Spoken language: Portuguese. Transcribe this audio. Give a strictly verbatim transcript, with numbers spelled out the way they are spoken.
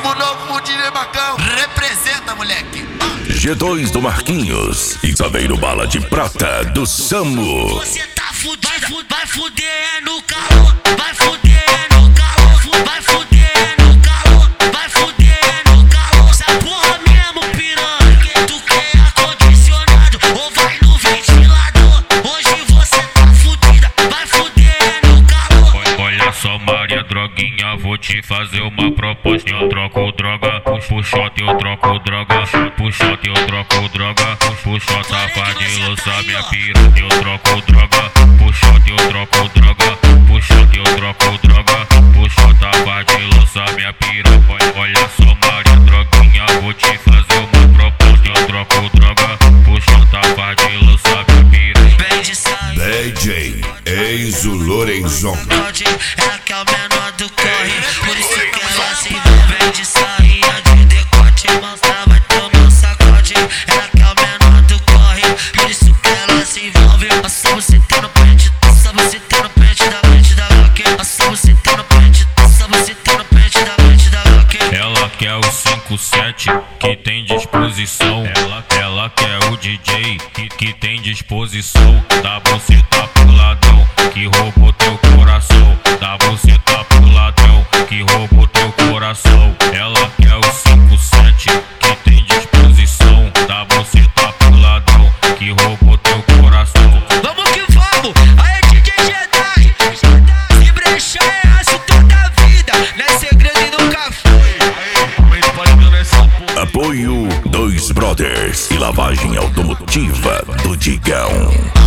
Ritmo novo, o D J Marcão. Representa, moleque. G dois do Marquinhos e Saveiro Bala de Prata do Samu. Você tá fudido, vai, fu vai fuder é no calor, vai fuder é no calor, fu vai fuder é no calor, vai fuder é no calor. Essa porra mesmo, piranha, que tu quer ar-condicionado ou vai no ventilador. Hoje você tá fudida, vai fuder é no calor. Olha só, Maria Droguinha, vou te fazer uma proposta. Eu troco droga, puxo shot, eu troco droga, puxo shot, eu troco droga, puxo safadinho, lança minha piranha, eu troco droga, puxo shot, eu troco droga, puxo shot, eu troco droga, puxo safadinho, lança minha piranha. Olha só, Maria Droguinha, vou te fazer uma proposta. Eu troco droga, puxo safadinho, lança minha piranha. Vem de sair, D J Enzo Lorenzon. ela que é o menor do corre, por isso que ela se envolve de saia de decote, mostra, vai tomar um sacode. Ela que é o menor do corre, por isso que ela se envolve. Passa você tem no pente, passa você tem no pente da mente da Glock. Passa você tem no pente, passa você tem no pente da mente da Glock. Ela quer o cinco sete que tem disposição. Ela, ela quer o D J que, que tem disposição. Dá buceta pro ladrão que roubou teu coração. Dá buceta pro ladrão que roubou teu coração. Ela quer o cinco sete que tem disposição. Dá buceta pro ladrão que roubou teu coração. Vamos que vamos, aí D J Jedi. Se brechar é aço toda a vida, não é segredo e nunca foi. Apoio Dois Brothers e lavagem automotiva do Digão.